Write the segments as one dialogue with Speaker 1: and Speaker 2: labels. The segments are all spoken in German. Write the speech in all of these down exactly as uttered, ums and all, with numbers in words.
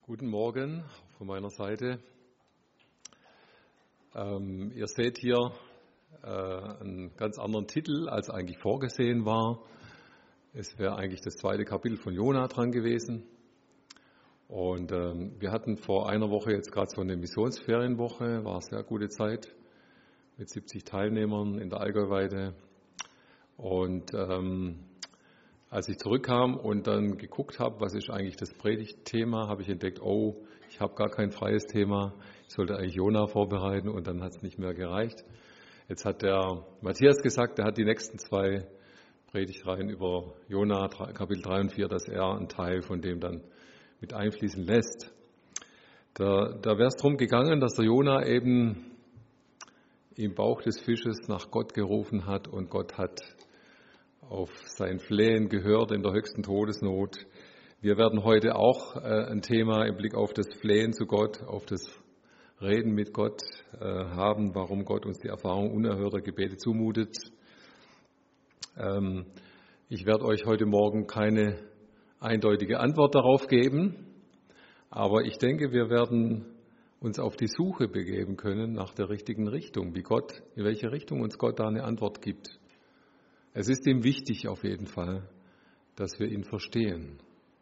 Speaker 1: Guten Morgen von meiner Seite. Ähm, ihr seht hier äh, einen ganz anderen Titel, als eigentlich vorgesehen war. Es wäre eigentlich das zweite Kapitel von Jona dran gewesen. Und ähm, wir hatten vor einer Woche jetzt gerade so eine Missionsferienwoche, war eine sehr gute Zeit mit siebzig Teilnehmern in der Allgäuweide. Und ähm, als ich zurückkam und dann geguckt habe, was ist eigentlich das Predigtthema, habe ich entdeckt, oh, ich habe gar kein freies Thema. Ich sollte eigentlich Jona vorbereiten und dann hat es nicht mehr gereicht. Jetzt hat der Matthias gesagt, er hat die nächsten zwei Predigtreihen über Jona, Kapitel drei und vier, dass er einen Teil von dem dann mit einfließen lässt. Da, da wäre es darum gegangen, dass der Jona eben im Bauch des Fisches nach Gott gerufen hat und Gott hat auf sein Flehen gehört in der höchsten Todesnot. Wir werden heute auch äh, ein Thema im Blick auf das Flehen zu Gott, auf das Reden mit Gott äh, haben, warum Gott uns die Erfahrung unerhörter Gebete zumutet. Ähm, ich werde euch heute Morgen keine eindeutige Antwort darauf geben, aber ich denke, wir werden uns auf die Suche begeben können nach der richtigen Richtung, wie Gott, in welche Richtung uns Gott da eine Antwort gibt. Es ist ihm wichtig auf jeden Fall, dass wir ihn verstehen.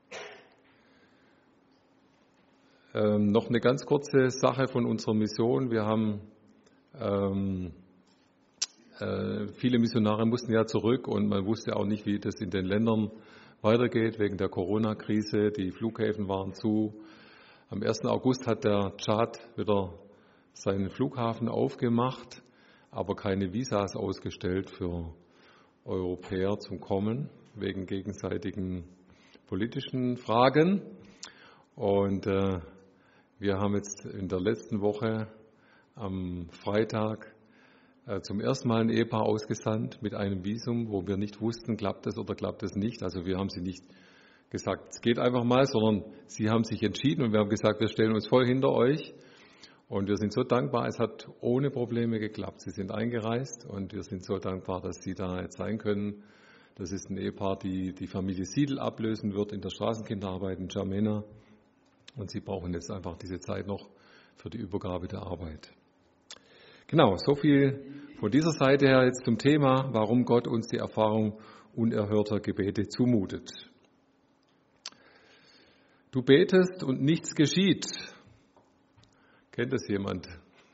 Speaker 1: Ähm, noch eine ganz kurze Sache von unserer Mission. Wir haben, ähm, äh, viele Missionare mussten ja zurück und man wusste auch nicht, wie das in den Ländern weitergeht wegen der Corona-Krise. Die Flughäfen waren zu. Am ersten August hat der Tschad wieder seinen Flughafen aufgemacht, aber keine Visas ausgestellt für Europäer zum Kommen, wegen gegenseitigen politischen Fragen. Und äh, wir haben jetzt in der letzten Woche am Freitag äh, zum ersten Mal ein Ehepaar ausgesandt mit einem Visum, wo wir nicht wussten, klappt es oder klappt es nicht. Also wir haben sie nicht gesagt, es geht einfach mal, sondern sie haben sich entschieden und wir haben gesagt, wir stellen uns voll hinter euch. Und wir sind so dankbar, es hat ohne Probleme geklappt. Sie sind eingereist und wir sind so dankbar, dass Sie da jetzt sein können. Das ist ein Ehepaar, die die Familie Siedel ablösen wird in der Straßenkinderarbeit in Jamena. Und sie brauchen jetzt einfach diese Zeit noch für die Übergabe der Arbeit. Genau, so viel von dieser Seite her jetzt zum Thema, warum Gott uns die Erfahrung unerhörter Gebete zumutet. Du betest und nichts geschieht. Kennt das jemand?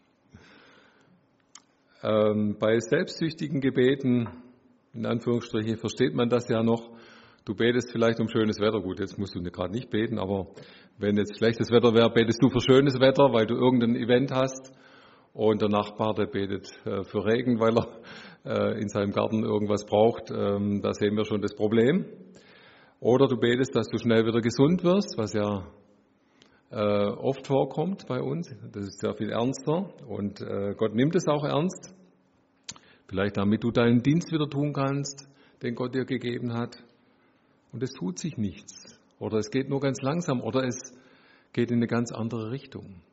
Speaker 1: Ähm, bei selbstsüchtigen Gebeten, in Anführungsstrichen, versteht man das ja noch. Du betest vielleicht um schönes Wetter. Gut, jetzt musst du gerade nicht beten, aber wenn jetzt schlechtes Wetter wäre, betest du für schönes Wetter, weil du irgendein Event hast. Und der Nachbar, der betet äh, für Regen, weil er äh, in seinem Garten irgendwas braucht. Ähm, da sehen wir schon das Problem. Oder du betest, dass du schnell wieder gesund wirst, was ja Äh, oft vorkommt bei uns. Das ist sehr viel ernster und äh, Gott nimmt es auch ernst. Vielleicht damit du deinen Dienst wieder tun kannst, den Gott dir gegeben hat. Und es tut sich nichts. Oder es geht nur ganz langsam oder es geht in eine ganz andere Richtung.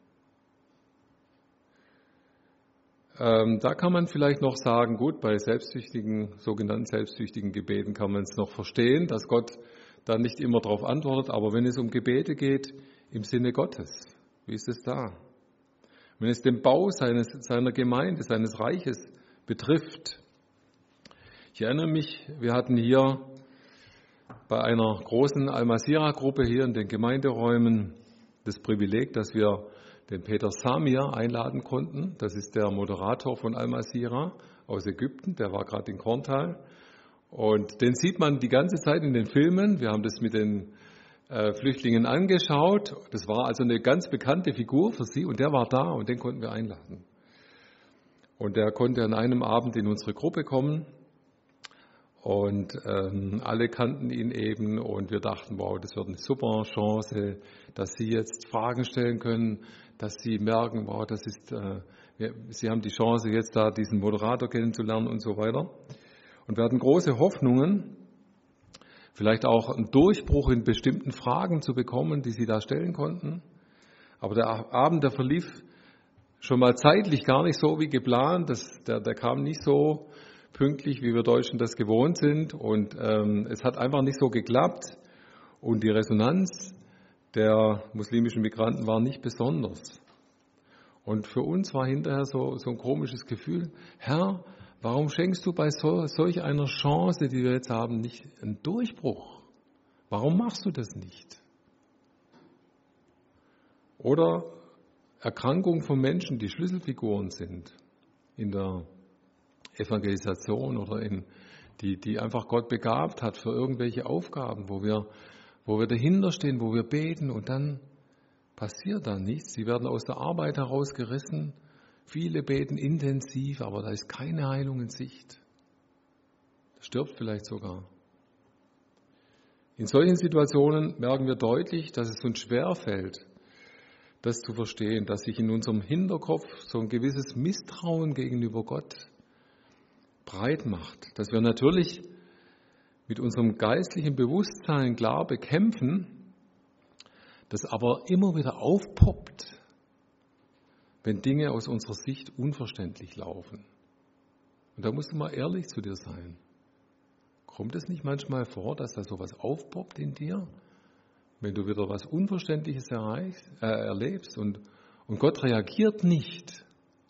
Speaker 1: Ähm, da kann man vielleicht noch sagen, gut, bei selbstsüchtigen, sogenannten selbstsüchtigen Gebeten kann man es noch verstehen, dass Gott da nicht immer darauf antwortet. Aber wenn es um Gebete geht, im Sinne Gottes, wie ist es da? Wenn es den Bau seines, seiner Gemeinde, seines Reiches betrifft. Ich erinnere mich, wir hatten hier bei einer großen Al-Masira-Gruppe hier in den Gemeinderäumen das Privileg, dass wir den Peter Samir einladen konnten. Das ist der Moderator von Al-Masira aus Ägypten, der war gerade in Korntal. Und den sieht man die ganze Zeit in den Filmen. Wir haben das mit den Flüchtlingen angeschaut. Das war also eine ganz bekannte Figur für sie und der war da und den konnten wir einladen. Und der konnte an einem Abend in unsere Gruppe kommen und ähm, alle kannten ihn eben und wir dachten, wow, das wird eine super Chance, dass sie jetzt Fragen stellen können, dass sie merken, wow, das ist, äh, wir, sie haben die Chance jetzt da diesen Moderator kennenzulernen und so weiter. Und wir hatten große Hoffnungen, vielleicht auch einen Durchbruch in bestimmten Fragen zu bekommen, die sie da stellen konnten. Aber der Abend, der verlief schon mal zeitlich gar nicht so wie geplant. Das, der, der kam nicht so pünktlich, wie wir Deutschen das gewohnt sind. Und ähm, es hat einfach nicht so geklappt. Und die Resonanz der muslimischen Migranten war nicht besonders. Und für uns war hinterher so, so ein komisches Gefühl, Herr, warum schenkst du bei so, solch einer Chance, die wir jetzt haben, nicht einen Durchbruch? Warum machst du das nicht? Oder Erkrankung von Menschen, die Schlüsselfiguren sind in der Evangelisation oder in die, die einfach Gott begabt hat für irgendwelche Aufgaben, wo wir, wo wir dahinter stehen, wo wir beten und dann passiert da nichts. Sie werden aus der Arbeit herausgerissen. Viele beten intensiv, aber da ist keine Heilung in Sicht. Das stirbt vielleicht sogar. In solchen Situationen merken wir deutlich, dass es uns schwerfällt, das zu verstehen, dass sich in unserem Hinterkopf so ein gewisses Misstrauen gegenüber Gott breit macht. Dass wir natürlich mit unserem geistlichen Bewusstsein klar bekämpfen, das aber immer wieder aufpoppt, wenn Dinge aus unserer Sicht unverständlich laufen. Und da musst du mal ehrlich zu dir sein. Kommt es nicht manchmal vor, dass da sowas aufpoppt in dir, wenn du wieder was Unverständliches erreichst, äh, erlebst und, und Gott reagiert nicht?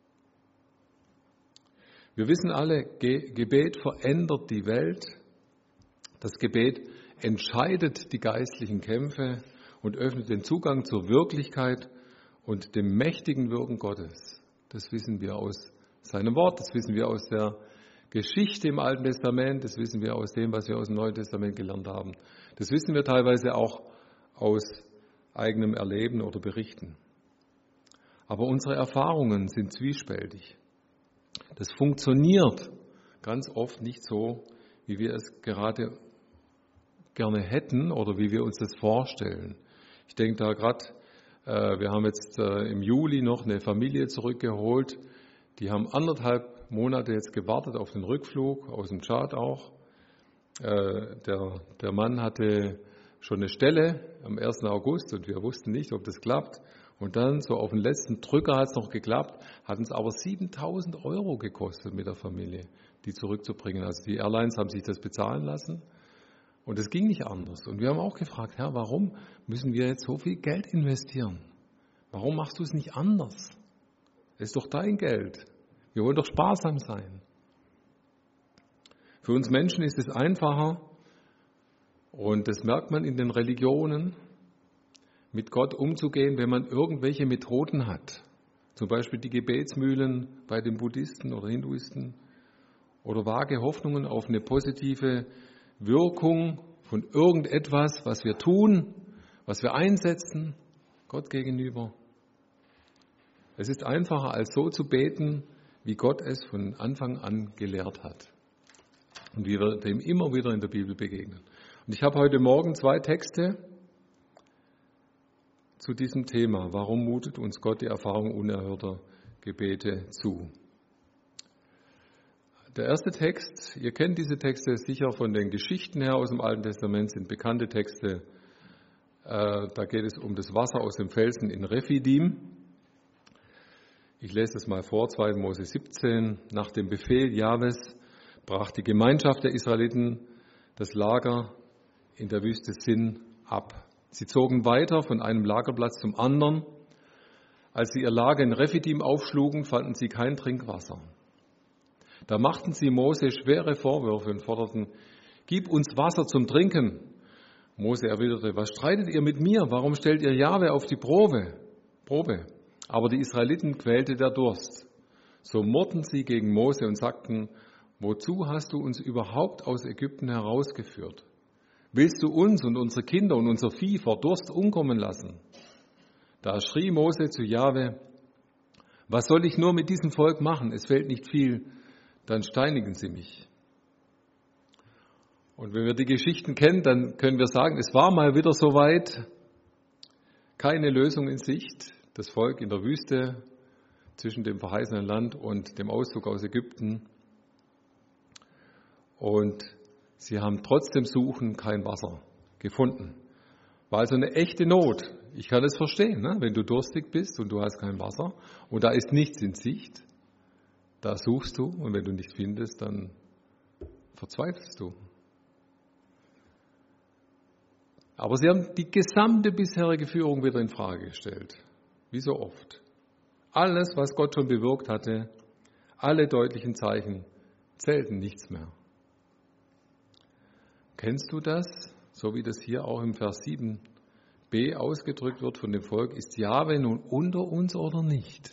Speaker 1: Wir wissen alle, Ge- Gebet verändert die Welt. Das Gebet entscheidet die geistlichen Kämpfe und öffnet den Zugang zur Wirklichkeit und dem mächtigen Wirken Gottes. Das wissen wir aus seinem Wort, das wissen wir aus der Geschichte im Alten Testament, das wissen wir aus dem, was wir aus dem Neuen Testament gelernt haben. Das wissen wir teilweise auch aus eigenem Erleben oder Berichten. Aber unsere Erfahrungen sind zwiespältig. Das funktioniert ganz oft nicht so, wie wir es gerade gerne hätten oder wie wir uns das vorstellen. Ich denke da gerade, äh, wir haben jetzt äh, im Juli noch eine Familie zurückgeholt, die haben anderthalb Monate jetzt gewartet auf den Rückflug, aus dem Tschad auch. Äh, der, der Mann hatte schon eine Stelle am ersten August und wir wussten nicht, ob das klappt. Und dann, so auf den letzten Drücker hat es noch geklappt, hat uns aber siebentausend Euro gekostet mit der Familie, die zurückzubringen. Also die Airlines haben sich das bezahlen lassen und es ging nicht anders. Und wir haben auch gefragt, Herr, warum müssen wir jetzt so viel Geld investieren? Warum machst du es nicht anders? Es ist doch dein Geld. Wir wollen doch sparsam sein. Für uns Menschen ist es einfacher, und das merkt man in den Religionen, mit Gott umzugehen, wenn man irgendwelche Methoden hat. Zum Beispiel die Gebetsmühlen bei den Buddhisten oder Hinduisten oder vage Hoffnungen auf eine positive Wirkung von irgendetwas, was wir tun, was wir einsetzen, Gott gegenüber. Es ist einfacher, als so zu beten, wie Gott es von Anfang an gelehrt hat und wie wir dem immer wieder in der Bibel begegnen. Und ich habe heute Morgen zwei Texte zu diesem Thema. Warum mutet uns Gott die Erfahrung unerhörter Gebete zu? Der erste Text, ihr kennt diese Texte sicher von den Geschichten her aus dem Alten Testament, sind bekannte Texte. Äh, da geht es um das Wasser aus dem Felsen in Rephidim. Ich lese das mal vor, zweiter Mose siebzehn. Nach dem Befehl Jahwes brach die Gemeinschaft der Israeliten das Lager in der Wüste Sin ab. Sie zogen weiter von einem Lagerplatz zum anderen. Als sie ihr Lager in Rephidim aufschlugen, fanden sie kein Trinkwasser. Da machten sie Mose schwere Vorwürfe und forderten, gib uns Wasser zum Trinken. Mose erwiderte, was streitet ihr mit mir? Warum stellt ihr Jahwe auf die Probe? Probe. Aber die Israeliten quälte der Durst. So murrten sie gegen Mose und sagten, wozu hast du uns überhaupt aus Ägypten herausgeführt? Willst du uns und unsere Kinder und unser Vieh vor Durst umkommen lassen? Da schrie Mose zu Jahwe, was soll ich nur mit diesem Volk machen? Es fehlt nicht viel, dann steinigen sie mich. Und wenn wir die Geschichten kennen, dann können wir sagen, es war mal wieder soweit, keine Lösung in Sicht. Das Volk in der Wüste zwischen dem verheißenen Land und dem Auszug aus Ägypten. Und sie haben trotz dem Suchen kein Wasser gefunden. War also eine echte Not. Ich kann es verstehen, ne? Wenn du durstig bist und du hast kein Wasser und da ist nichts in Sicht, da suchst du und wenn du nichts findest, dann verzweifelst du. Aber sie haben die gesamte bisherige Führung wieder in Frage gestellt. Wie so oft. Alles, was Gott schon bewirkt hatte, alle deutlichen Zeichen, zählten nichts mehr. Kennst du das? So wie das hier auch im Vers sieben b ausgedrückt wird von dem Volk, ist Jahwe nun unter uns oder nicht?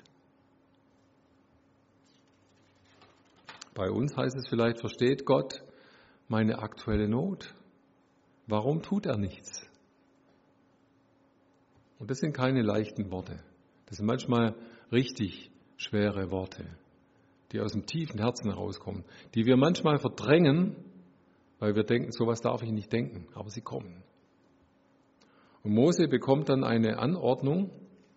Speaker 1: Bei uns heißt es vielleicht, versteht Gott meine aktuelle Not? Warum tut er nichts? Und das sind keine leichten Worte. Das sind manchmal richtig schwere Worte, die aus dem tiefen Herzen herauskommen, die wir manchmal verdrängen, weil wir denken, sowas darf ich nicht denken, aber sie kommen. Und Mose bekommt dann eine Anordnung.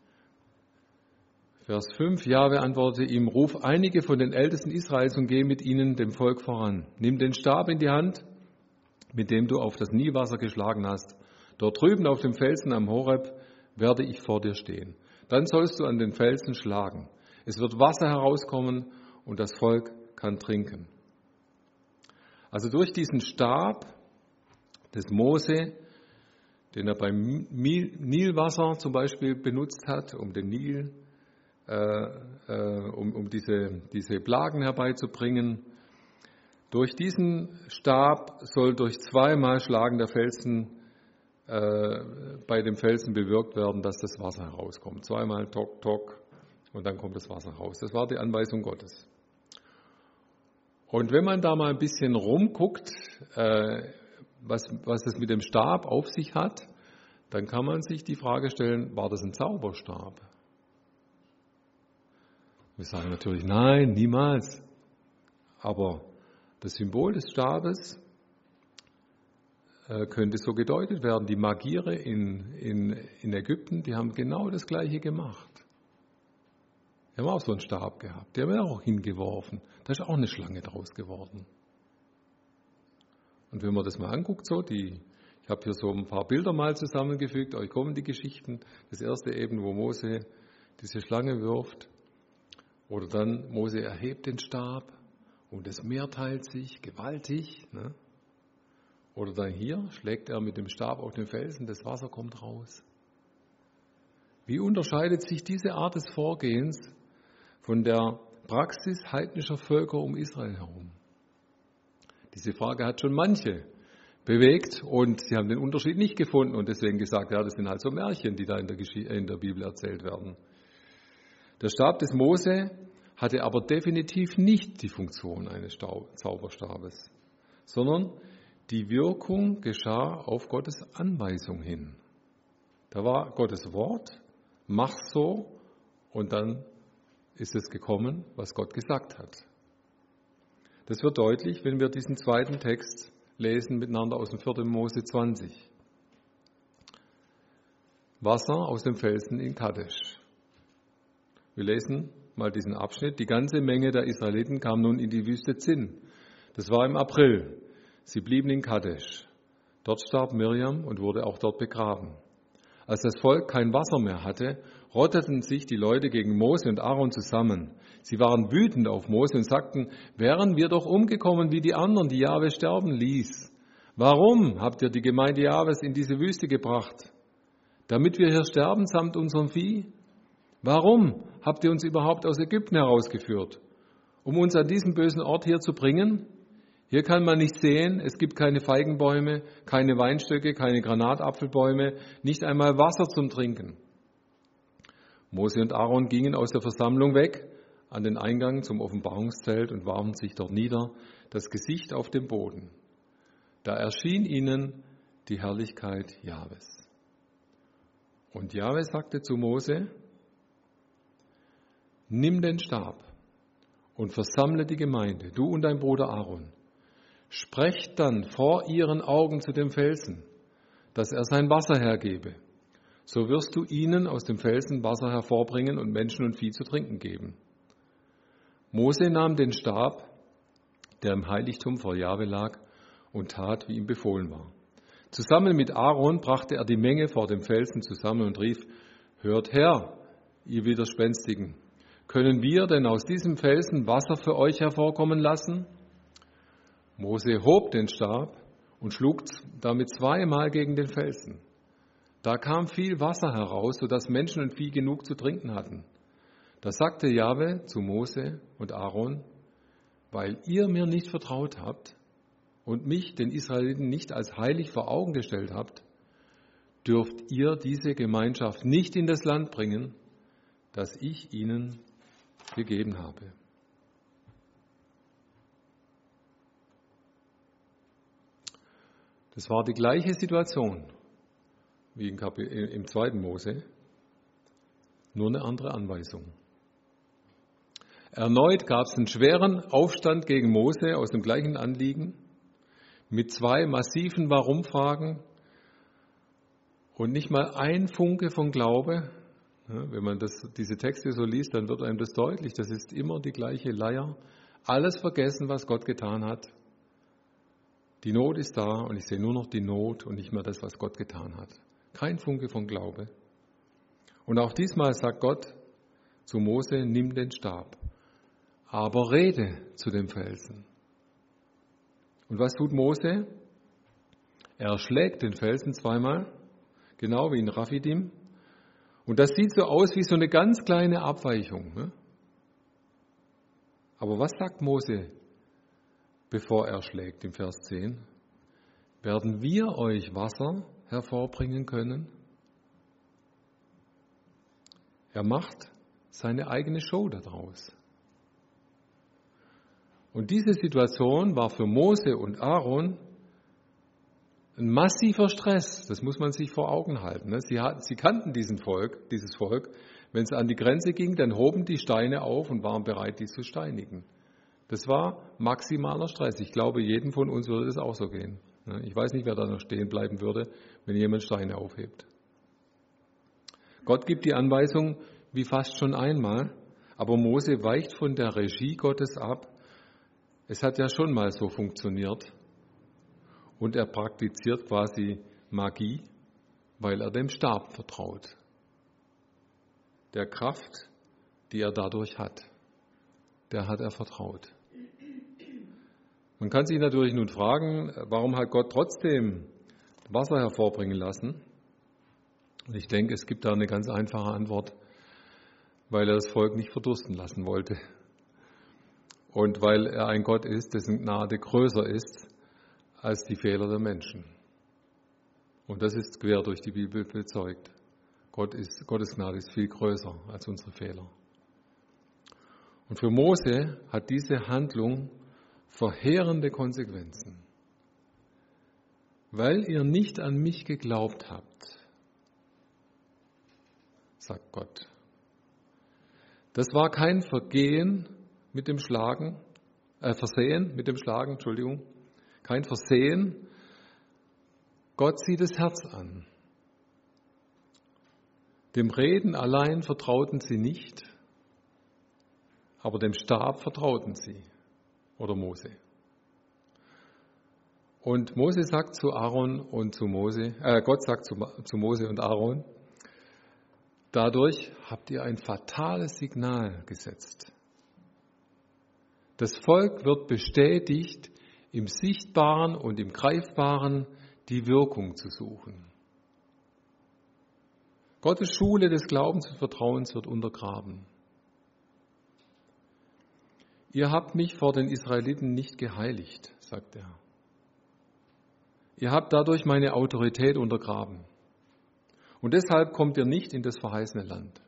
Speaker 1: Vers fünf, Jahwe antwortete ihm, ruf einige von den Ältesten Israels und geh mit ihnen dem Volk voran. Nimm den Stab in die Hand, mit dem du auf das Nilwasser geschlagen hast. Dort drüben auf dem Felsen am Horeb werde ich vor dir stehen. Dann sollst du an den Felsen schlagen. Es wird Wasser herauskommen und das Volk kann trinken. Also durch diesen Stab des Mose, den er beim Nilwasser zum Beispiel benutzt hat, um den Nil, äh, äh, um, um diese, diese Plagen herbeizubringen, durch diesen Stab soll durch zweimal Schlagen der Felsen äh, bei dem Felsen bewirkt werden, dass das Wasser herauskommt. Zweimal Tok, Tok und dann kommt das Wasser raus. Das war die Anweisung Gottes. Und wenn man da mal ein bisschen rumguckt, äh, was, was das mit dem Stab auf sich hat, dann kann man sich die Frage stellen, war das ein Zauberstab? Wir sagen natürlich, nein, niemals. Aber das Symbol des Stabes äh, könnte so gedeutet werden. Die Magiere in, in, in Ägypten, die haben genau das Gleiche gemacht. Die haben auch so einen Stab gehabt. Die haben wir auch hingeworfen. Da ist auch eine Schlange draus geworden. Und wenn man das mal anguckt, so die, ich habe hier so ein paar Bilder mal zusammengefügt, euch kommen die Geschichten. Das erste eben, wo Mose diese Schlange wirft. Oder dann Mose erhebt den Stab und das Meer teilt sich gewaltig. Ne? Oder dann hier schlägt er mit dem Stab auf den Felsen, das Wasser kommt raus. Wie unterscheidet sich diese Art des Vorgehens von der Praxis heidnischer Völker um Israel herum? Diese Frage hat schon manche bewegt und sie haben den Unterschied nicht gefunden und deswegen gesagt, ja, das sind halt so Märchen, die da in der, Gesch- in der Bibel erzählt werden. Der Stab des Mose hatte aber definitiv nicht die Funktion eines Zauberstabes, sondern die Wirkung geschah auf Gottes Anweisung hin. Da war Gottes Wort, mach so, und dann ist es gekommen, was Gott gesagt hat. Das wird deutlich, wenn wir diesen zweiten Text lesen miteinander aus dem vierten Mose zwanzig. Wasser aus dem Felsen in Kadesh. Wir lesen mal diesen Abschnitt. Die ganze Menge der Israeliten kam nun in die Wüste Zin. Das war im April. Sie blieben in Kadesh. Dort starb Mirjam und wurde auch dort begraben. Als das Volk kein Wasser mehr hatte, rotteten sich die Leute gegen Mose und Aaron zusammen. Sie waren wütend auf Mose und sagten, wären wir doch umgekommen wie die anderen, die Jahwe sterben ließ. Warum habt ihr die Gemeinde Jahwes in diese Wüste gebracht? Damit wir hier sterben samt unserem Vieh? Warum habt ihr uns überhaupt aus Ägypten herausgeführt? Um uns an diesen bösen Ort hier zu bringen? Hier kann man nicht sehen, es gibt keine Feigenbäume, keine Weinstöcke, keine Granatapfelbäume, nicht einmal Wasser zum Trinken. Mose und Aaron gingen aus der Versammlung weg an den Eingang zum Offenbarungszelt und warfen sich dort nieder, das Gesicht auf dem Boden. Da erschien ihnen die Herrlichkeit Jahwes. Und Jahwe sagte zu Mose, nimm den Stab und versammle die Gemeinde, du und dein Bruder Aaron. Sprecht dann vor ihren Augen zu dem Felsen, dass er sein Wasser hergebe. So wirst du ihnen aus dem Felsen Wasser hervorbringen und Menschen und Vieh zu trinken geben. Mose nahm den Stab, der im Heiligtum vor Jahwe lag, und tat, wie ihm befohlen war. Zusammen mit Aaron brachte er die Menge vor dem Felsen zusammen und rief, hört her, ihr Widerspenstigen, können wir denn aus diesem Felsen Wasser für euch hervorkommen lassen? Mose hob den Stab und schlug damit zweimal gegen den Felsen. Da kam viel Wasser heraus, sodass Menschen und Vieh genug zu trinken hatten. Da sagte Jahwe zu Mose und Aaron: Weil ihr mir nicht vertraut habt und mich, den Israeliten, nicht als heilig vor Augen gestellt habt, dürft ihr diese Gemeinschaft nicht in das Land bringen, das ich ihnen gegeben habe. Das war die gleiche Situation wie im, Kap- im zweiten Mose, nur eine andere Anweisung. Erneut gab es einen schweren Aufstand gegen Mose aus dem gleichen Anliegen mit zwei massiven Warum-Fragen und nicht mal ein Funke von Glaube. Ja, wenn man das, diese Texte so liest, dann wird einem das deutlich. Das ist immer die gleiche Leier. Alles vergessen, was Gott getan hat. Die Not ist da und ich sehe nur noch die Not und nicht mehr das, was Gott getan hat. Kein Funke von Glaube. Und auch diesmal sagt Gott zu Mose: Nimm den Stab, aber rede zu dem Felsen. Und was tut Mose? Er schlägt den Felsen zweimal, genau wie in Raphidim. Und das sieht so aus wie so eine ganz kleine Abweichung. Ne? Aber was sagt Mose, bevor er schlägt, im Vers zehn? Werden wir euch Wasser hervorbringen können? Er macht seine eigene Show daraus. Und diese Situation war für Mose und Aaron ein massiver Stress. Das muss man sich vor Augen halten. Sie, hatten, sie kannten diesen Volk, dieses Volk. Wenn es an die Grenze ging, dann hoben die Steine auf und waren bereit, die zu steinigen. Das war maximaler Stress. Ich glaube, jedem von uns würde das auch so gehen. Ich weiß nicht, wer da noch stehen bleiben würde, wenn jemand Steine aufhebt. Gott gibt die Anweisung wie fast schon einmal, aber Mose weicht von der Regie Gottes ab. Es hat ja schon mal so funktioniert. Und er praktiziert quasi Magie, weil er dem Stab vertraut. Der Kraft, die er dadurch hat, der hat er vertraut. Man kann sich natürlich nun fragen, warum hat Gott trotzdem Wasser hervorbringen lassen? Und ich denke, es gibt da eine ganz einfache Antwort, weil er das Volk nicht verdursten lassen wollte. Und weil er ein Gott ist, dessen Gnade größer ist als die Fehler der Menschen. Und das ist quer durch die Bibel bezeugt. Gott ist, Gottes Gnade ist viel größer als unsere Fehler. Und für Mose hat diese Handlung verheerende Konsequenzen. Weil ihr nicht an mich geglaubt habt, sagt Gott. Das war kein Vergehen mit dem Schlagen, äh, Versehen mit dem Schlagen, Entschuldigung, kein Versehen. Gott sieht das Herz an. Dem Reden allein vertrauten sie nicht, aber dem Stab vertrauten sie, oder Mose. Und Mose sagt zu Aaron und zu Mose, äh, Gott sagt zu, zu Mose und Aaron: Dadurch habt ihr ein fatales Signal gesetzt. Das Volk wird bestätigt, im Sichtbaren und im Greifbaren die Wirkung zu suchen. Gottes Schule des Glaubens und Vertrauens wird untergraben. Ihr habt mich vor den Israeliten nicht geheiligt, sagt er. Ihr habt dadurch meine Autorität untergraben. Und deshalb kommt ihr nicht in das verheißene Land.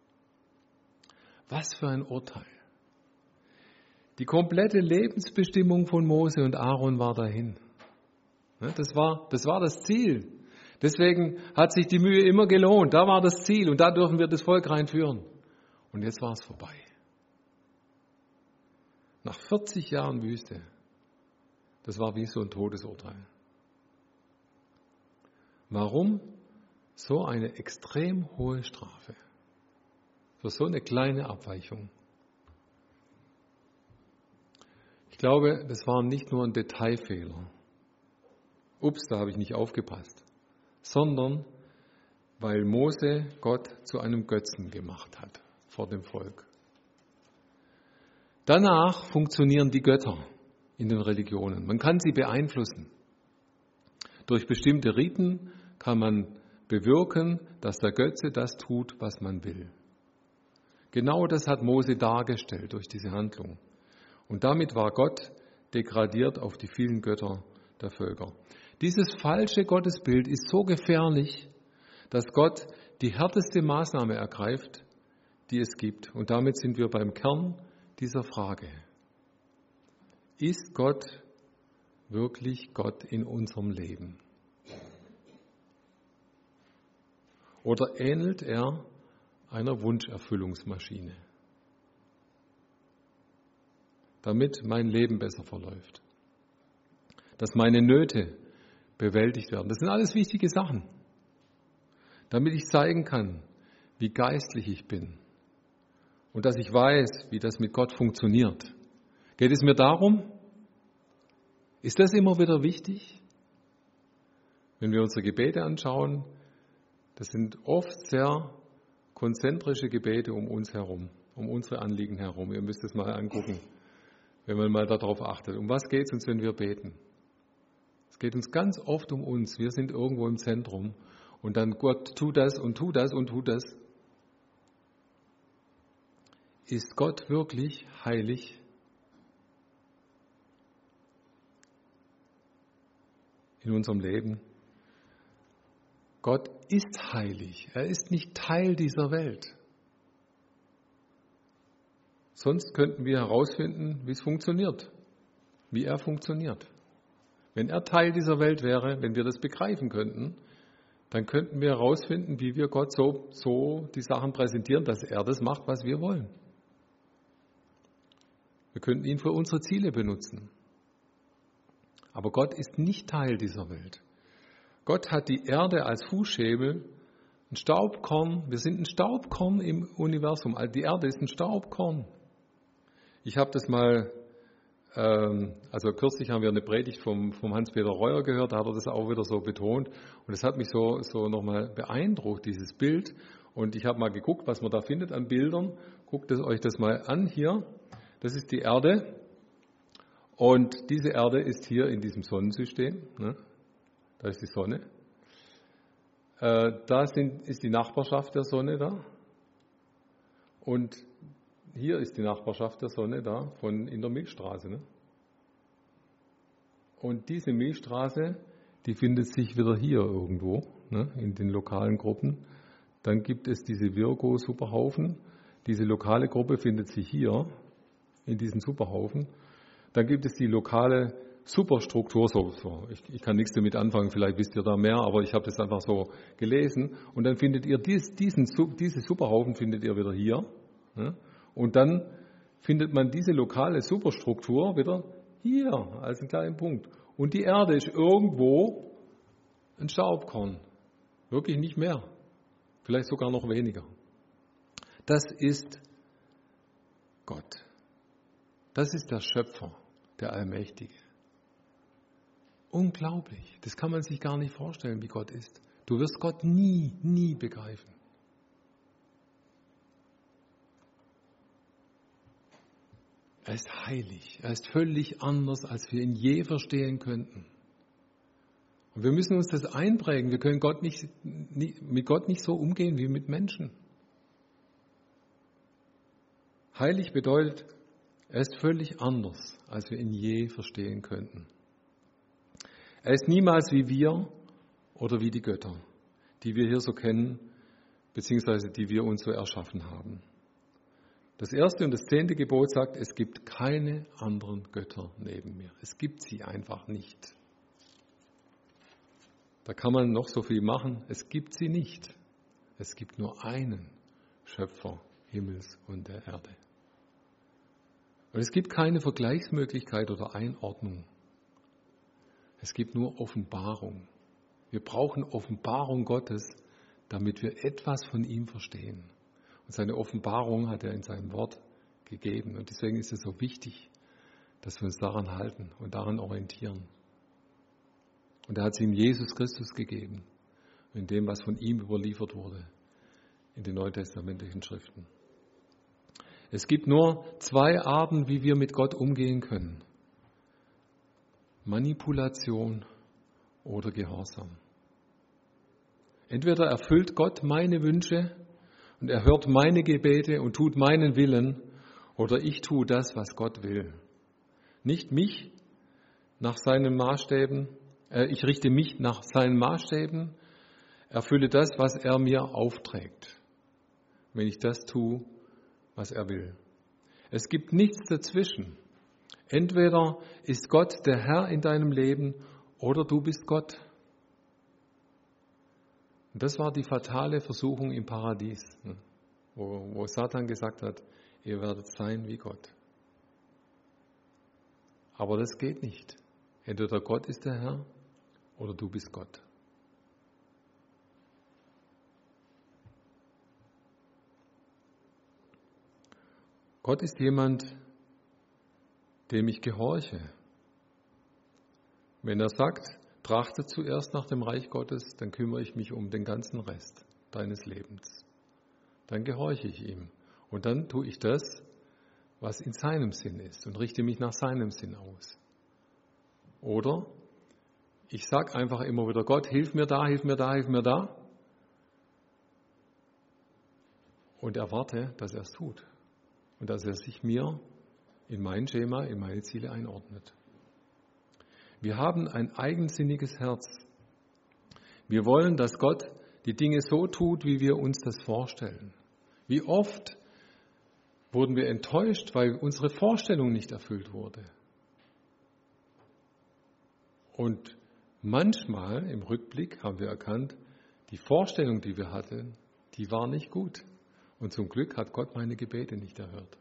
Speaker 1: Was für ein Urteil. Die komplette Lebensbestimmung von Mose und Aaron war dahin. Das war, das war das Ziel. Deswegen hat sich die Mühe immer gelohnt. Da war das Ziel und da dürfen wir das Volk reinführen. Und jetzt war es vorbei. Nach vierzig Jahren Wüste. Das war wie so ein Todesurteil. Warum so eine extrem hohe Strafe? Für so eine kleine Abweichung. Ich glaube, das war nicht nur ein Detailfehler. Ups, da habe ich nicht aufgepasst. Sondern weil Mose Gott zu einem Götzen gemacht hat vor dem Volk. Danach funktionieren die Götter in den Religionen. Man kann sie beeinflussen. Durch bestimmte Riten kann man bewirken, dass der Götze das tut, was man will. Genau das hat Mose dargestellt durch diese Handlung. Und damit war Gott degradiert auf die vielen Götter der Völker. Dieses falsche Gottesbild ist so gefährlich, dass Gott die härteste Maßnahme ergreift, die es gibt. Und damit sind wir beim Kern dieser Frage. Ist Gott wirklich Gott in unserem Leben? Oder ähnelt er einer Wunscherfüllungsmaschine, damit mein Leben besser verläuft, dass meine Nöte bewältigt werden? Das sind alles wichtige Sachen, damit ich zeigen kann, wie geistlich ich bin und dass ich weiß, wie das mit Gott funktioniert. Geht es mir darum? Ist das immer wieder wichtig? Wenn wir unsere Gebete anschauen, das sind oft sehr konzentrische Gebete um uns herum, um unsere Anliegen herum. Ihr müsst es mal angucken, wenn man mal darauf achtet. Um was geht es uns, wenn wir beten? Es geht uns ganz oft um uns. Wir sind irgendwo im Zentrum und dann Gott tu das und tu das und tu das. Ist Gott wirklich heilig? In unserem Leben? Gott ist heilig. Er ist nicht Teil dieser Welt. Sonst könnten wir herausfinden, wie es funktioniert, wie er funktioniert. Wenn er Teil dieser Welt wäre, wenn wir das begreifen könnten, dann könnten wir herausfinden, wie wir Gott so, so die Sachen präsentieren, dass er das macht, was wir wollen. Wir könnten ihn für unsere Ziele benutzen. Aber Gott ist nicht Teil dieser Welt. Gott hat die Erde als Fußschemel, ein Staubkorn. Wir sind ein Staubkorn im Universum. Die Erde ist ein Staubkorn. Ich habe das mal, ähm, also kürzlich haben wir eine Predigt vom, vom Hans-Peter Reuer gehört, da hat er das auch wieder so betont. Und das hat mich so, so nochmal beeindruckt, dieses Bild. Und ich habe mal geguckt, was man da findet an Bildern. Guckt es euch das mal an hier. Das ist die Erde. Und diese Erde ist hier in diesem Sonnensystem. Ne? Da ist die Sonne. Äh, da sind, ist die Nachbarschaft der Sonne da. Und hier ist die Nachbarschaft der Sonne da, von in der Milchstraße. Ne? Und diese Milchstraße, die findet sich wieder hier irgendwo, ne, in den lokalen Gruppen. Dann gibt es diese Virgo-Superhaufen. Diese lokale Gruppe findet sich hier, in diesem Superhaufen. Dann gibt es die lokale Superstruktur, so, so. Ich, ich kann nichts damit anfangen, vielleicht wisst ihr da mehr, aber ich habe das einfach so gelesen. Und dann findet ihr dies, diesen, diese Superhaufen findet ihr wieder hier. Ne? Und dann findet man diese lokale Superstruktur wieder hier als einen kleinen Punkt. Und die Erde ist irgendwo ein Staubkorn. Wirklich nicht mehr. Vielleicht sogar noch weniger. Das ist Gott. Das ist der Schöpfer, der Allmächtige. Unglaublich. Das kann man sich gar nicht vorstellen, wie Gott ist. Du wirst Gott nie, nie begreifen. Er ist heilig. Er ist völlig anders, als wir ihn je verstehen könnten. Und wir müssen uns das einprägen. Wir können Gott nicht, mit Gott nicht so umgehen wie mit Menschen. Heilig bedeutet, er ist völlig anders, als wir ihn je verstehen könnten. Er ist niemals wie wir oder wie die Götter, die wir hier so kennen, beziehungsweise die wir uns so erschaffen haben. Das erste und das zehnte Gebot sagt, es gibt keine anderen Götter neben mir. Es gibt sie einfach nicht. Da kann man noch so viel machen, es gibt sie nicht. Es gibt nur einen Schöpfer Himmels und der Erde. Und es gibt keine Vergleichsmöglichkeit oder Einordnung. Es gibt nur Offenbarung. Wir brauchen Offenbarung Gottes, damit wir etwas von ihm verstehen. Und seine Offenbarung hat er in seinem Wort gegeben. Und deswegen ist es so wichtig, dass wir uns daran halten und daran orientieren. Und er hat sie in Jesus Christus gegeben, in dem, was von ihm überliefert wurde, in den neutestamentlichen Schriften. Es gibt nur zwei Arten, wie wir mit Gott umgehen können. Manipulation oder Gehorsam. Entweder erfüllt Gott meine Wünsche und er hört meine Gebete und tut meinen Willen, oder ich tue das, was Gott will. Nicht mich nach seinen Maßstäben, äh, ich richte mich nach seinen Maßstäben, erfülle das, was er mir aufträgt, wenn ich das tue, was er will. Es gibt nichts dazwischen. Entweder ist Gott der Herr in deinem Leben oder du bist Gott. Und das war die fatale Versuchung im Paradies, wo, wo Satan gesagt hat, ihr werdet sein wie Gott. Aber das geht nicht. Entweder Gott ist der Herr oder du bist Gott. Gott ist jemand, dem ich gehorche. Wenn er sagt, trachte zuerst nach dem Reich Gottes, dann kümmere ich mich um den ganzen Rest deines Lebens. Dann gehorche ich ihm. Und dann tue ich das, was in seinem Sinn ist und richte mich nach seinem Sinn aus. Oder ich sage einfach immer wieder, Gott, hilf mir da, hilf mir da, hilf mir da. Und erwarte, dass er es tut. Und dass er sich mir in mein Schema, in meine Ziele einordnet. Wir haben ein eigensinniges Herz. Wir wollen, dass Gott die Dinge so tut, wie wir uns das vorstellen. Wie oft wurden wir enttäuscht, weil unsere Vorstellung nicht erfüllt wurde. Und manchmal im Rückblick haben wir erkannt, die Vorstellung, die wir hatten, die war nicht gut. Und zum Glück hat Gott meine Gebete nicht erhört.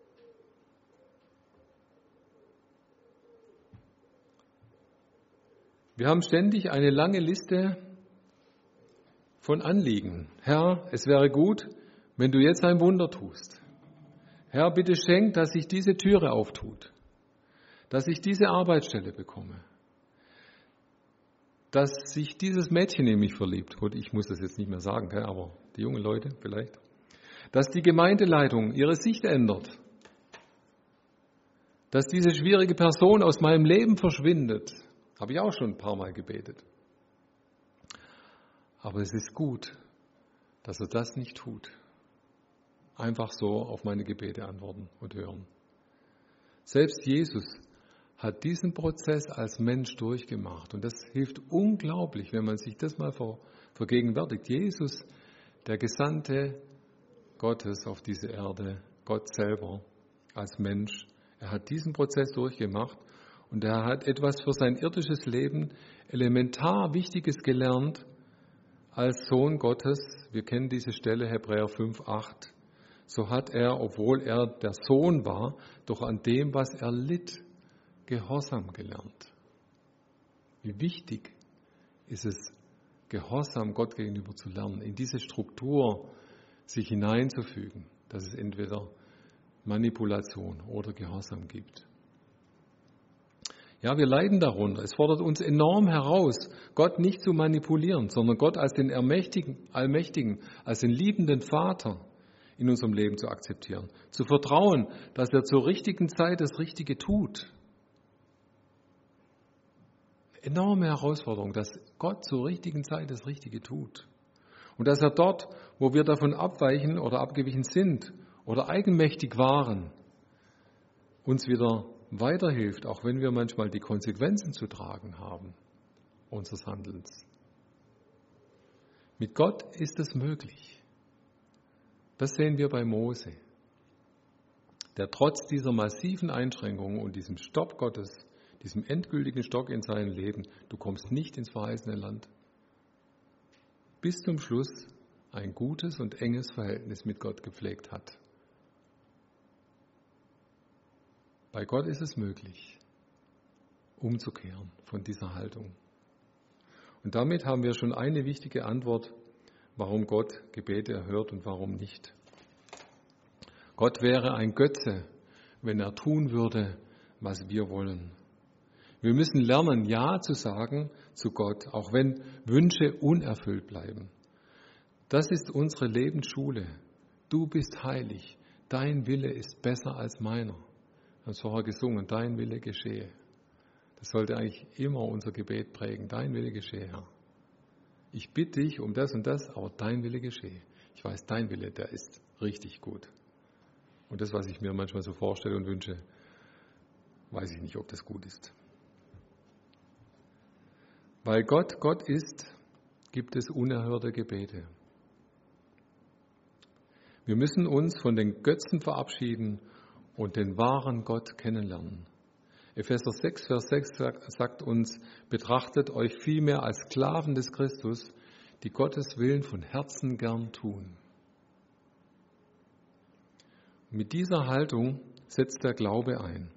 Speaker 1: Wir haben ständig eine lange Liste von Anliegen. Herr, es wäre gut, wenn du jetzt ein Wunder tust. Herr, bitte schenk, dass sich diese Türe auftut, dass ich diese Arbeitsstelle bekomme, dass sich dieses Mädchen in mich verliebt. Gut, ich muss das jetzt nicht mehr sagen, aber die jungen Leute vielleicht. Dass die Gemeindeleitung ihre Sicht ändert, dass diese schwierige Person aus meinem Leben verschwindet. Habe ich auch schon ein paar Mal gebetet. Aber es ist gut, dass er das nicht tut. Einfach so auf meine Gebete antworten und hören. Selbst Jesus hat diesen Prozess als Mensch durchgemacht. Und das hilft unglaublich, wenn man sich das mal vergegenwärtigt. Jesus, der Gesandte Gottes auf diese Erde, Gott selber als Mensch, er hat diesen Prozess durchgemacht und er hat etwas für sein irdisches Leben elementar Wichtiges gelernt als Sohn Gottes. Wir kennen diese Stelle, Hebräer fünf, acht. So hat er, obwohl er der Sohn war, doch an dem, was er litt, Gehorsam gelernt. Wie wichtig ist es, Gehorsam Gott gegenüber zu lernen, in diese Struktur sich hineinzufügen, dass es entweder Manipulation oder Gehorsam gibt. Ja, wir leiden darunter. Es fordert uns enorm heraus, Gott nicht zu manipulieren, sondern Gott als den Allmächtigen, Allmächtigen, als den liebenden Vater in unserem Leben zu akzeptieren. Zu vertrauen, dass er zur richtigen Zeit das Richtige tut. Enorme Herausforderung, dass Gott zur richtigen Zeit das Richtige tut. Und dass er dort, wo wir davon abweichen oder abgewichen sind oder eigenmächtig waren, uns wieder weiterhilft, auch wenn wir manchmal die Konsequenzen zu tragen haben unseres Handelns. Mit Gott ist es möglich. Das sehen wir bei Mose, der trotz dieser massiven Einschränkungen und diesem Stopp Gottes, diesem endgültigen Stock in seinem Leben, du kommst nicht ins verheißene Land, bis zum Schluss ein gutes und enges Verhältnis mit Gott gepflegt hat. Bei Gott ist es möglich, umzukehren von dieser Haltung. Und damit haben wir schon eine wichtige Antwort, warum Gott Gebete erhört und warum nicht. Gott wäre ein Götze, wenn er tun würde, was wir wollen. Wir müssen lernen, Ja zu sagen zu Gott, auch wenn Wünsche unerfüllt bleiben. Das ist unsere Lebensschule. Du bist heilig. Dein Wille ist besser als meiner. Wir haben es vorher gesungen, dein Wille geschehe. Das sollte eigentlich immer unser Gebet prägen. Dein Wille geschehe, Herr. Ich bitte dich um das und das, aber dein Wille geschehe. Ich weiß, dein Wille, der ist richtig gut. Und das, was ich mir manchmal so vorstelle und wünsche, weiß ich nicht, ob das gut ist. Weil Gott Gott ist, gibt es unerhörte Gebete. Wir müssen uns von den Götzen verabschieden und den wahren Gott kennenlernen. Epheser sechs, Vers sechs sagt uns, betrachtet euch vielmehr als Sklaven des Christus, die Gottes Willen von Herzen gern tun. Mit dieser Haltung setzt der Glaube ein.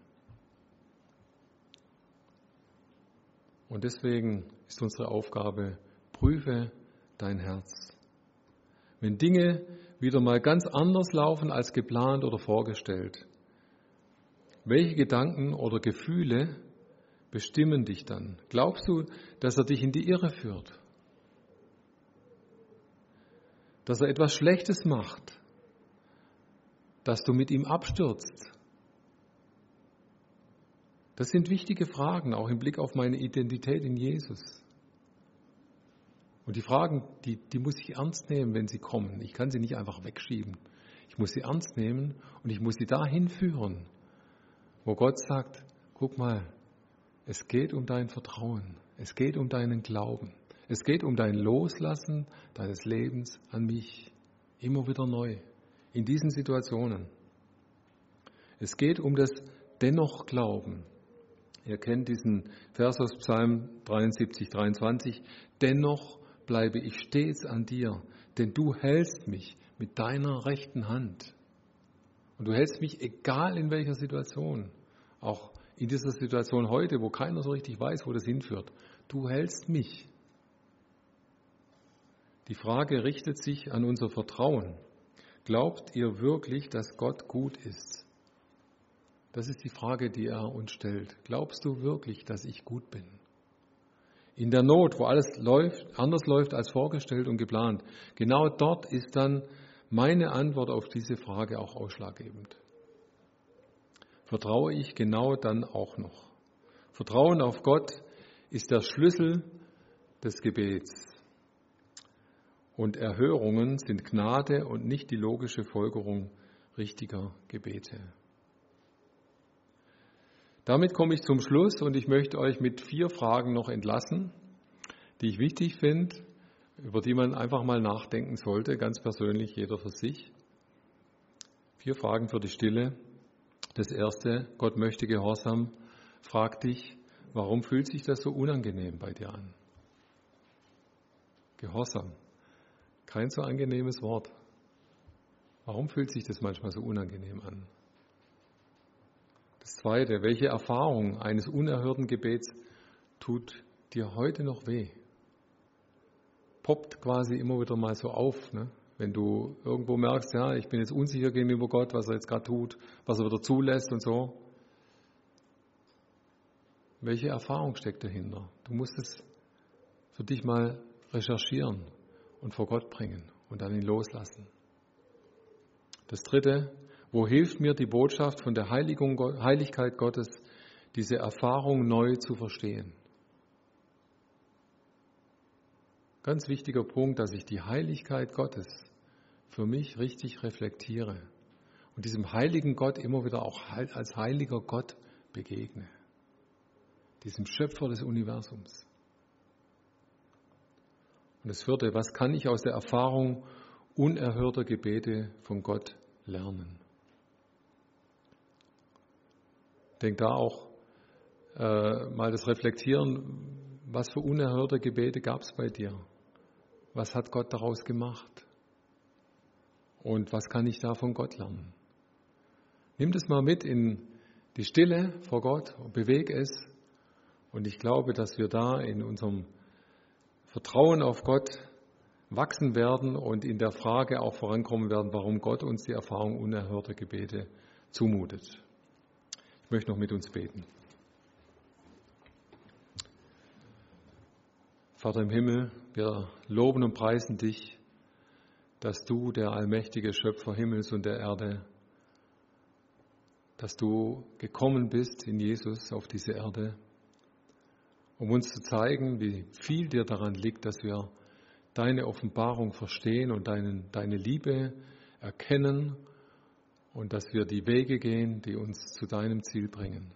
Speaker 1: Und deswegen ist unsere Aufgabe, prüfe dein Herz. Wenn Dinge wieder mal ganz anders laufen als geplant oder vorgestellt, welche Gedanken oder Gefühle bestimmen dich dann? Glaubst du, dass er dich in die Irre führt? Dass er etwas Schlechtes macht? Dass du mit ihm abstürzt? Das sind wichtige Fragen, auch im Blick auf meine Identität in Jesus. Und die Fragen, die, die muss ich ernst nehmen, wenn sie kommen. Ich kann sie nicht einfach wegschieben. Ich muss sie ernst nehmen und ich muss sie dahin führen, wo Gott sagt, guck mal, es geht um dein Vertrauen, es geht um deinen Glauben, es geht um dein Loslassen deines Lebens an mich, immer wieder neu, in diesen Situationen. Es geht um das Dennoch-Glauben. Ihr kennt diesen Vers aus Psalm dreiundsiebzig, dreiundzwanzig. Dennoch bleibe ich stets an dir, denn du hältst mich mit deiner rechten Hand. Und du hältst mich egal in welcher Situation, auch in dieser Situation heute, wo keiner so richtig weiß, wo das hinführt. Du hältst mich. Die Frage richtet sich an unser Vertrauen. Glaubt ihr wirklich, dass Gott gut ist? Das ist die Frage, die er uns stellt. Glaubst du wirklich, dass ich gut bin? In der Not, wo alles läuft, anders läuft als vorgestellt und geplant, genau dort ist dann meine Antwort auf diese Frage auch ausschlaggebend. Vertraue ich genau dann auch noch? Vertrauen auf Gott ist der Schlüssel des Gebets. Und Erhörungen sind Gnade und nicht die logische Folgerung richtiger Gebete. Damit komme ich zum Schluss und ich möchte euch mit vier Fragen noch entlassen, die ich wichtig finde, über die man einfach mal nachdenken sollte, ganz persönlich, jeder für sich. Vier Fragen für die Stille. Das erste, Gott möchte Gehorsam. Frag dich, warum fühlt sich das so unangenehm bei dir an? Gehorsam, kein so angenehmes Wort. Warum fühlt sich das manchmal so unangenehm an? Das zweite, welche Erfahrung eines unerhörten Gebets tut dir heute noch weh? Poppt quasi immer wieder mal so auf, ne? Wenn du irgendwo merkst, ja, ich bin jetzt unsicher gegenüber Gott, was er jetzt gerade tut, was er wieder zulässt und so. Welche Erfahrung steckt dahinter? Du musst es für dich mal recherchieren und vor Gott bringen und dann ihn loslassen. Das dritte, wo hilft mir die Botschaft von der Heiligung, Heiligkeit Gottes, diese Erfahrung neu zu verstehen? Ganz wichtiger Punkt, dass ich die Heiligkeit Gottes für mich richtig reflektiere und diesem heiligen Gott immer wieder auch als heiliger Gott begegne. Diesem Schöpfer des Universums. Und das vierte, was kann ich aus der Erfahrung unerhörter Gebete von Gott lernen? Denk da auch äh, mal das Reflektieren, was für unerhörte Gebete gab es bei dir? Was hat Gott daraus gemacht? Und was kann ich da von Gott lernen? Nimm das mal mit in die Stille vor Gott und bewege es. Und ich glaube, dass wir da in unserem Vertrauen auf Gott wachsen werden und in der Frage auch vorankommen werden, warum Gott uns die Erfahrung unerhörter Gebete zumutet. Ich möchte noch mit uns beten. Vater im Himmel, wir loben und preisen dich, dass du, der allmächtige Schöpfer Himmels und der Erde, dass du gekommen bist in Jesus auf diese Erde um uns zu zeigen, wie viel dir daran liegt, dass wir deine Offenbarung verstehen und deinen, deine Liebe erkennen und dass wir die Wege gehen, die uns zu deinem Ziel bringen.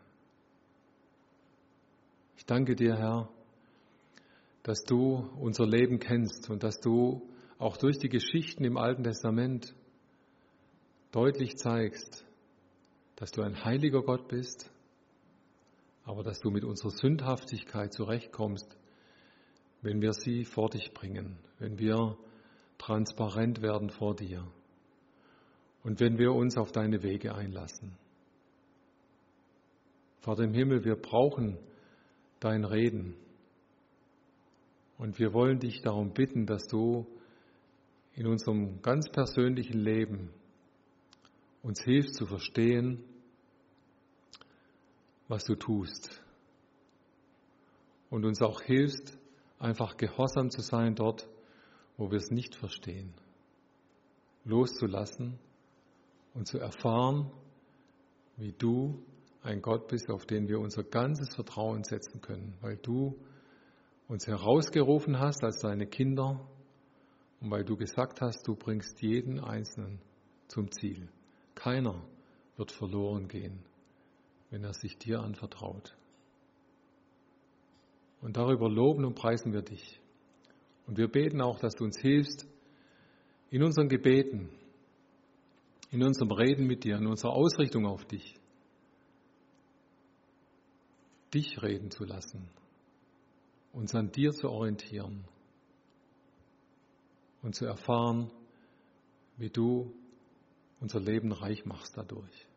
Speaker 1: Ich danke dir, Herr, dass du unser Leben kennst und dass du auch durch die Geschichten im Alten Testament deutlich zeigst, dass du ein heiliger Gott bist, aber dass du mit unserer Sündhaftigkeit zurechtkommst, wenn wir sie vor dich bringen, wenn wir transparent werden vor dir und wenn wir uns auf deine Wege einlassen. Vater im Himmel, wir brauchen dein Reden und wir wollen dich darum bitten, dass du in unserem ganz persönlichen Leben uns hilfst zu verstehen, was du tust und uns auch hilfst, einfach gehorsam zu sein dort, wo wir es nicht verstehen, loszulassen und zu erfahren, wie du ein Gott bist, auf den wir unser ganzes Vertrauen setzen können, weil du uns herausgerufen hast als deine Kinder und weil du gesagt hast, du bringst jeden Einzelnen zum Ziel. Keiner wird verloren gehen, wenn er sich dir anvertraut. Und darüber loben und preisen wir dich. Und wir beten auch, dass du uns hilfst, in unseren Gebeten, in unserem Reden mit dir, in unserer Ausrichtung auf dich, dich reden zu lassen, uns an dir zu orientieren und zu erfahren, wie du unser Leben reich machst dadurch.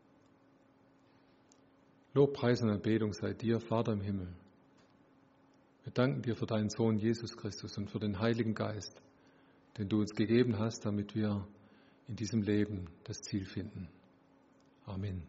Speaker 1: Lob, Preis und Anbetung sei dir, Vater im Himmel. Wir danken dir für deinen Sohn Jesus Christus und für den Heiligen Geist, den du uns gegeben hast, damit wir in diesem Leben das Ziel finden. Amen.